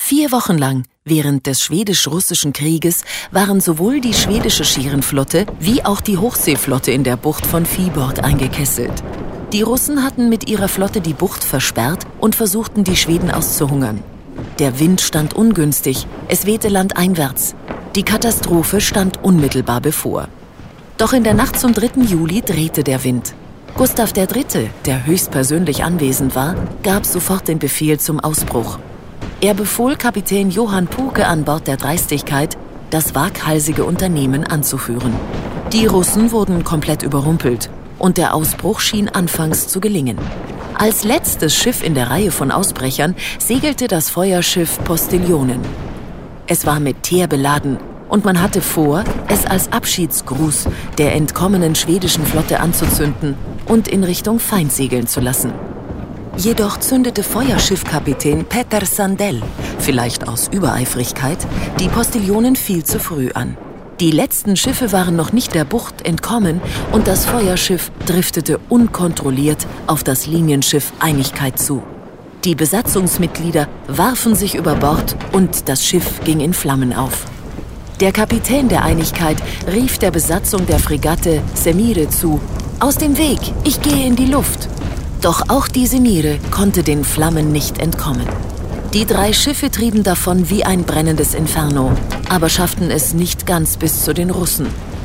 4 Wochen lang, während des Schwedisch-Russischen Krieges, waren sowohl die schwedische Scherenflotte wie auch die Hochseeflotte in der Bucht von Vyborg eingekesselt. Die Russen hatten mit ihrer Flotte die Bucht versperrt und versuchten, die Schweden auszuhungern. Der Wind stand ungünstig, es wehte landeinwärts. Die Katastrophe stand unmittelbar bevor. Doch in der Nacht zum 3. Juli drehte der Wind. Gustav III., der höchstpersönlich anwesend war, gab sofort den Befehl zum Ausbruch. Er befohl Kapitän Johann Puke an Bord der Dreistigkeit, das waghalsige Unternehmen anzuführen. Die Russen wurden komplett überrumpelt und der Ausbruch schien anfangs zu gelingen. Als letztes Schiff in der Reihe von Ausbrechern segelte das Feuerschiff Postiljonen. Es war mit Teer beladen und man hatte vor, es als Abschiedsgruß der entkommenen schwedischen Flotte anzuzünden und in Richtung Feind segeln zu lassen. Jedoch zündete Feuerschiffkapitän Peter Sandell, vielleicht aus Übereifrigkeit, die Postiljonen viel zu früh an. Die letzten Schiffe waren noch nicht der Bucht entkommen und das Feuerschiff driftete unkontrolliert auf das Linienschiff Einigkeit zu. Die Besatzungsmitglieder warfen sich über Bord und das Schiff ging in Flammen auf. Der Kapitän der Einigkeit rief der Besatzung der Fregatte Semire zu: »Aus dem Weg, ich gehe in die Luft!« Doch auch die Semire konnte den Flammen nicht entkommen. Die 3 Schiffe trieben davon wie ein brennendes Inferno, aber schafften es nicht ganz bis zu den Russen.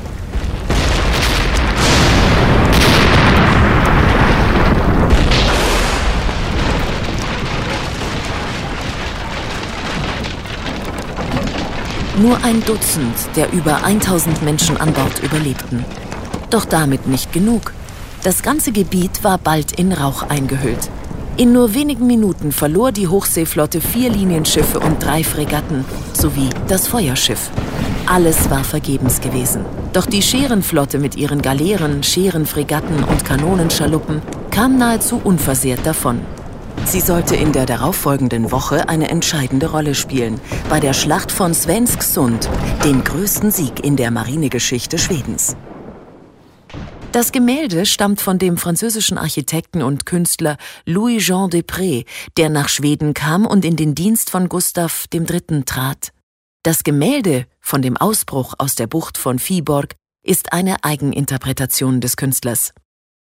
Nur ein Dutzend der über 1000 Menschen an Bord überlebten. Doch damit nicht genug. Das ganze Gebiet war bald in Rauch eingehüllt. In nur wenigen Minuten verlor die Hochseeflotte 4 Linienschiffe und 3 Fregatten sowie das Feuerschiff. Alles war vergebens gewesen. Doch die Scherenflotte mit ihren Galeeren, Scherenfregatten und Kanonenschaluppen kam nahezu unversehrt davon. Sie sollte in der darauffolgenden Woche eine entscheidende Rolle spielen, bei der Schlacht von Svensksund, dem größten Sieg in der Marinegeschichte Schwedens. Das Gemälde stammt von dem französischen Architekten und Künstler Louis-Jean Desprez, der nach Schweden kam und in den Dienst von Gustav III. Trat. Das Gemälde von dem Ausbruch aus der Bucht von Vyborg ist eine Eigeninterpretation des Künstlers.